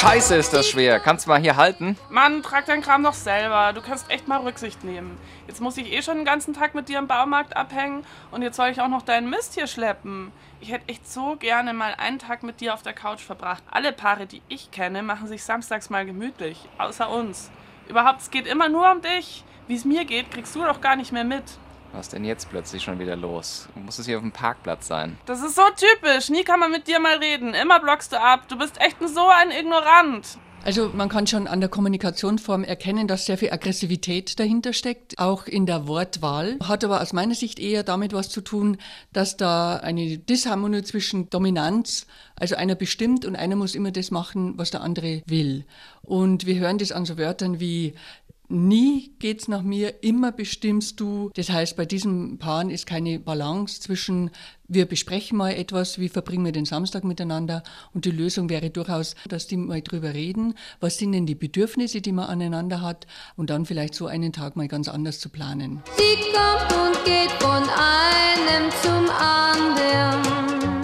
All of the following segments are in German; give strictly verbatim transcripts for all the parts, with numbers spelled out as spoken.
Scheiße, ist das schwer. Kannst du mal hier halten? Mann, trag deinen Kram doch selber. Du kannst echt mal Rücksicht nehmen. Jetzt muss ich eh schon den ganzen Tag mit dir im Baumarkt abhängen und jetzt soll ich auch noch deinen Mist hier schleppen. Ich hätte echt so gerne mal einen Tag mit dir auf der Couch verbracht. Alle Paare, die ich kenne, machen sich samstags mal gemütlich. Außer uns. Überhaupt, es geht immer nur um dich. Wie es mir geht, kriegst du doch gar nicht mehr mit. Was denn jetzt plötzlich schon wieder los? Muss es hier auf dem Parkplatz sein? Das ist so typisch. Nie kann man mit dir mal reden. Immer blockst du ab. Du bist echt so ein Ignorant. Also man kann schon an der Kommunikationsform erkennen, dass sehr viel Aggressivität dahinter steckt, auch in der Wortwahl. Hat aber aus meiner Sicht eher damit was zu tun, dass da eine Disharmonie zwischen Dominanz, also einer bestimmt und einer muss immer das machen, was der andere will. Und wir hören das an so Wörtern wie nie geht's nach mir, immer bestimmst du. Das heißt, bei diesen Paaren ist keine Balance zwischen wir besprechen mal etwas, wie verbringen wir den Samstag miteinander und die Lösung wäre durchaus, dass die mal drüber reden, was sind denn die Bedürfnisse, die man aneinander hat und dann vielleicht so einen Tag mal ganz anders zu planen. Sie kommt und geht von einem zum anderen.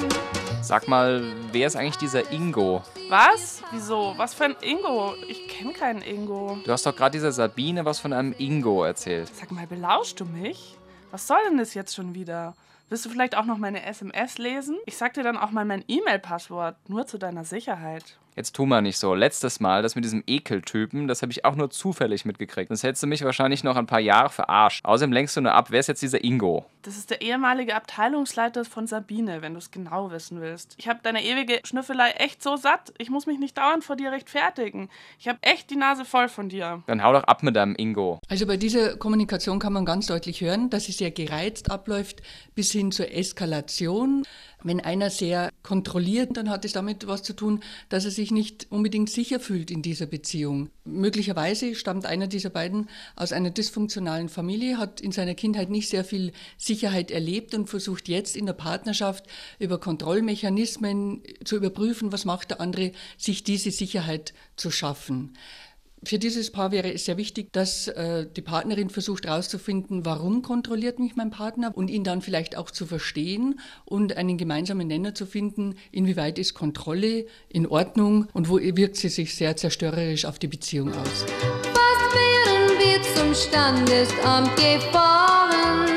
Sag mal, wer ist eigentlich dieser Ingo? Was? Wieso? Was für ein Ingo? Ich kenne keinen Ingo. Du hast doch gerade dieser Sabine was von einem Ingo erzählt. Sag mal, belauschst du mich? Was soll denn das jetzt schon wieder? Willst du vielleicht auch noch meine S M S lesen? Ich sag dir dann auch mal mein E-Mail-Passwort, nur zu deiner Sicherheit. Jetzt tu mal nicht so. Letztes Mal, das mit diesem Ekeltypen, das habe ich auch nur zufällig mitgekriegt. Sonst hättest du mich wahrscheinlich noch ein paar Jahre verarscht. Außerdem lenkst du nur ab, wer ist jetzt dieser Ingo? Das ist der ehemalige Abteilungsleiter von Sabine, wenn du es genau wissen willst. Ich habe deine ewige Schnüffelei echt so satt. Ich muss mich nicht dauernd vor dir rechtfertigen. Ich habe echt die Nase voll von dir. Dann hau doch ab mit deinem Ingo. Also bei dieser Kommunikation kann man ganz deutlich hören, dass sie sehr gereizt abläuft, bis hin zur Eskalation. Wenn einer sehr kontrolliert, dann hat es damit was zu tun, dass er sich nicht unbedingt sicher fühlt in dieser Beziehung. Möglicherweise stammt einer dieser beiden aus einer dysfunktionalen Familie, hat in seiner Kindheit nicht sehr viel Sicherheit erlebt und versucht jetzt in der Partnerschaft über Kontrollmechanismen zu überprüfen, was macht der andere, sich diese Sicherheit zu schaffen. Für dieses Paar wäre es sehr wichtig, dass äh, die Partnerin versucht herauszufinden, warum kontrolliert mich mein Partner und ihn dann vielleicht auch zu verstehen und einen gemeinsamen Nenner zu finden, inwieweit ist Kontrolle in Ordnung und wo wirkt sie sich sehr zerstörerisch auf die Beziehung aus. Fast wären wir zum Standesamt gefahren,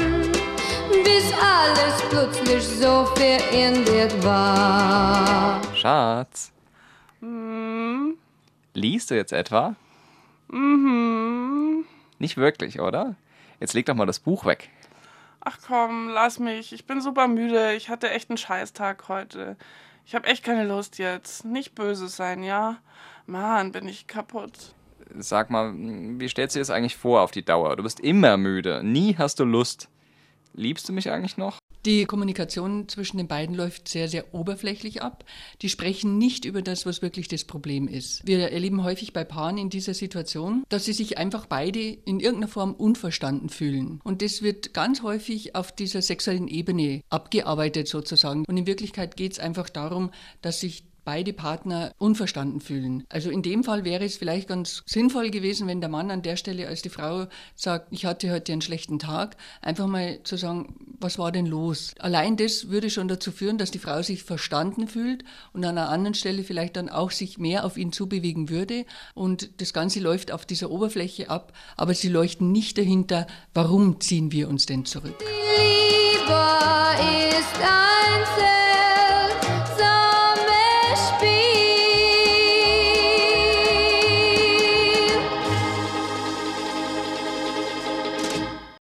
bis alles plötzlich so verändert war. Schatz. Hm. Liest du jetzt etwa? Mhm. Nicht wirklich, oder? Jetzt leg doch mal das Buch weg. Ach komm, lass mich. Ich bin super müde. Ich hatte echt einen Scheißtag heute. Ich habe echt keine Lust jetzt. Nicht böse sein, ja? Mann, bin ich kaputt. Sag mal, wie stellst du dir das eigentlich vor auf die Dauer? Du bist immer müde. Nie hast du Lust. Liebst du mich eigentlich noch? Die Kommunikation zwischen den beiden läuft sehr, sehr oberflächlich ab. Die sprechen nicht über das, was wirklich das Problem ist. Wir erleben häufig bei Paaren in dieser Situation, dass sie sich einfach beide in irgendeiner Form unverstanden fühlen. Und das wird ganz häufig auf dieser sexuellen Ebene abgearbeitet sozusagen. Und in Wirklichkeit geht es einfach darum, dass sich beide Partner unverstanden fühlen. Also in dem Fall wäre es vielleicht ganz sinnvoll gewesen, wenn der Mann an der Stelle als die Frau sagt, ich hatte heute einen schlechten Tag, einfach mal zu sagen, was war denn los? Allein das würde schon dazu führen, dass die Frau sich verstanden fühlt und an einer anderen Stelle vielleicht dann auch sich mehr auf ihn zubewegen würde und das Ganze läuft auf dieser Oberfläche ab, aber sie leuchten nicht dahinter, warum ziehen wir uns denn zurück? Lieber